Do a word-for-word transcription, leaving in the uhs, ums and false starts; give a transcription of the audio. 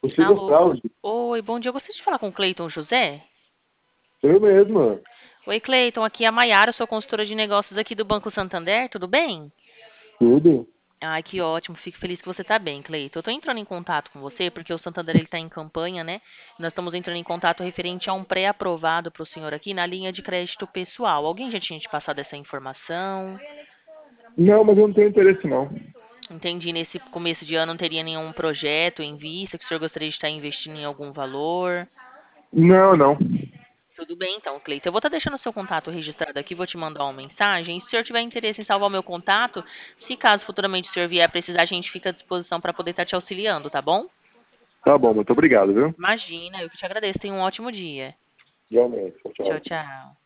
Silvio Alô? Fraude. Oi, bom dia. Eu gostaria de falar com o Cleiton José. Eu mesmo. Oi, Cleiton. Aqui é a Maiara, sou consultora de negócios aqui do Banco Santander. Tudo bem? Tudo. Ai, que ótimo. Fico feliz que você está bem, Cleiton. Eu estou entrando em contato com você porque o Santander está em campanha, né? Nós estamos entrando em contato referente a um pré-aprovado para o senhor aqui na linha de crédito pessoal. Alguém já tinha te passado essa informação? Não, mas eu não tenho interesse, não. Entendi. Nesse começo de ano não teria nenhum projeto em vista que o senhor gostaria de estar investindo em algum valor? Não, não. Tudo bem, então, Cleiton. Eu vou estar deixando o seu contato registrado aqui, vou te mandar uma mensagem. E se o senhor tiver interesse em salvar o meu contato, se caso futuramente o senhor vier a precisar, a gente fica à disposição para poder estar te auxiliando, tá bom? Tá bom, muito obrigado, viu? Imagina, eu que te agradeço. Tenha um ótimo dia. Realmente. Tchau, Tchau, tchau. tchau.